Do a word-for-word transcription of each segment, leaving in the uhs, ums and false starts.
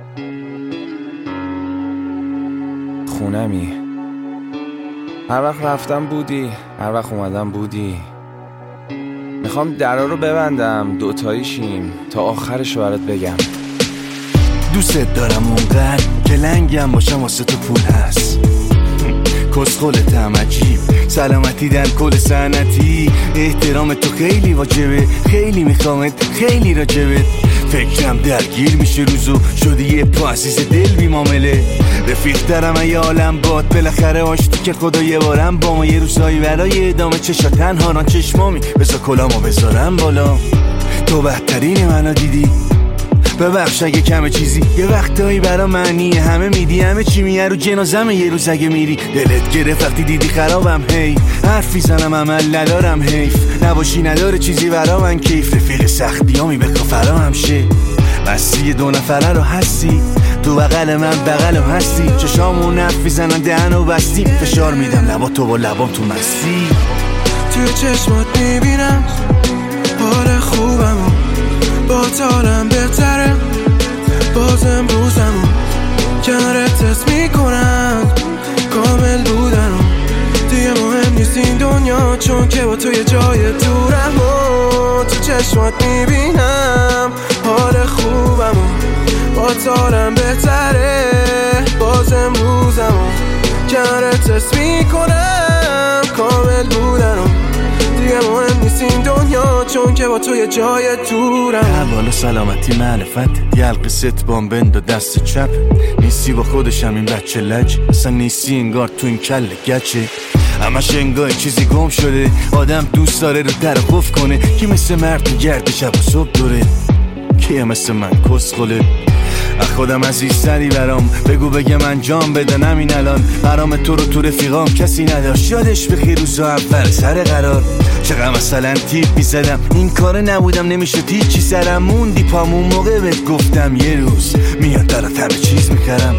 خونمی، هر وقت رفتم بودی، هر وقت اومدم بودی. میخوام درا رو ببندم دوتایی شیم تا آخرش رو برات بگم. دوست دارم اونقدر که لنگم باشم واسه تو پول هست. کسخلتم عجیب، سلامتی در کل سنتی. احترام تو خیلی واجبه، خیلی میخوامت، خیلی راجبت. فکرم درگیر میشه روزو، شدی یه پا عزیز دل بی معامله. رفیق دارم یه عالم باد، بالاخره آشتی که خدا یه بارم با ما. یه روزایی برای ادامه چشا تنها ران چشمامی، بذار کلامو بذارم بالا. تو بهترین منو دیدی، ببخش اگه کمه چیزی. یه وقتایی برا معنیه، همه میدی همه چی میه رو جنازمه. یه روز اگه میری دلت گرفت وقتی دیدی خرابم، هی حرفی زنم عمل ندارم، حیف نباشی نداره چیزی برا من کیف. رفیق سختیامی بکا فرا همشه، بسی دو نفره رو هستی تو بغل من بغلم هستی. چشامون حرفی زنن دهنو بستی، فشار میدم لبا تو با لبام تو مستی. توی چشمات میبینم حال خوبمو، با تالم بهتره باز امروزمو. کنارت حس میکنم کامل بودنم، دیگه مهم نیست این دنیا چون که با تو یه جای دورم. و تو چشمات میبینم حال خوبمو، با تالم بهتره باز امروزمو. کنارت حس میکنم کامل بودنم، دیگه مهم نیست این دنیا چون که با تو یه جای دورم. احوال سلامتی معرفت، یلق ست بام بند و دست چپ. نیستی با خودشم این بچه لج، اصلا نیستی انگار تو این کل گچه. همش انگار چیزی گم شده، آدم دوست داره رو در قف کنه. کی مثل مرد میگرده شب و صبح دوره، کیه مثل من کسخله. خودم عزیزتری برام، بگو بگم انجام بدن همین الان. برام تو رو تو رفیقام کسی نداشت، یادش بخیر روزا اول سر قرار. چقدر مثلا تیپ میزدم این کار نبودم، نمیشه تیچی سرم موندی پامون. موقع بهت گفتم یه روز میاد درات همه چیز میکردم.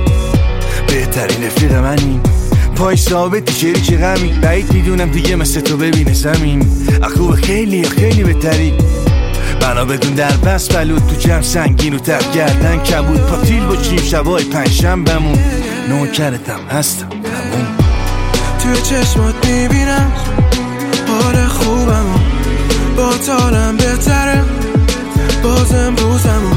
بهترین رفیق منی، پای ثابتی شریک غمی. بعید میدونم دیگه مثل تو ببینه زمین. اخوب خیلی خیلی بهتری، بنا بدون در بس بلود تو جمع سنگین و تف گردن کبود. پاتیل با چیم شبای پنجشم بمون، نوکرتم هستم همون. توی چشمات میبینم حال خوبمو، با تالم بهتره باز امروزمو.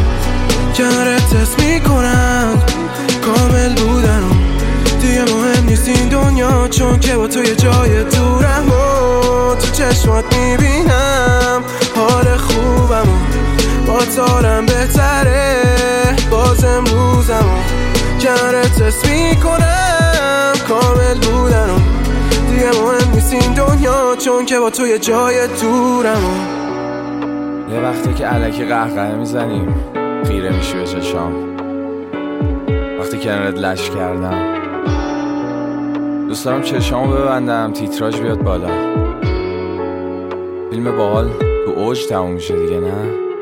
کنارت حس میکنم کامل بودنم، دیگه مهم نیست این دنیا چون که با تو یه جای دورم. و تو چشمات میبینم حال خوبمو، با تالم بهتره باز امروزمو. کنارت حس میکنم کامل بودنم، دیگه مهم نیست این دنیا چون که با تو یه جای دورمو. یه وقتی که الکی قهقه میزنیم خیره میشی به چشام، وقتی کنارت لش کردم دوست دارم چشامو ببندم تیتراژ بیاد بالا. فیلم باحال تو اوج تموم میشه دیگه نه؟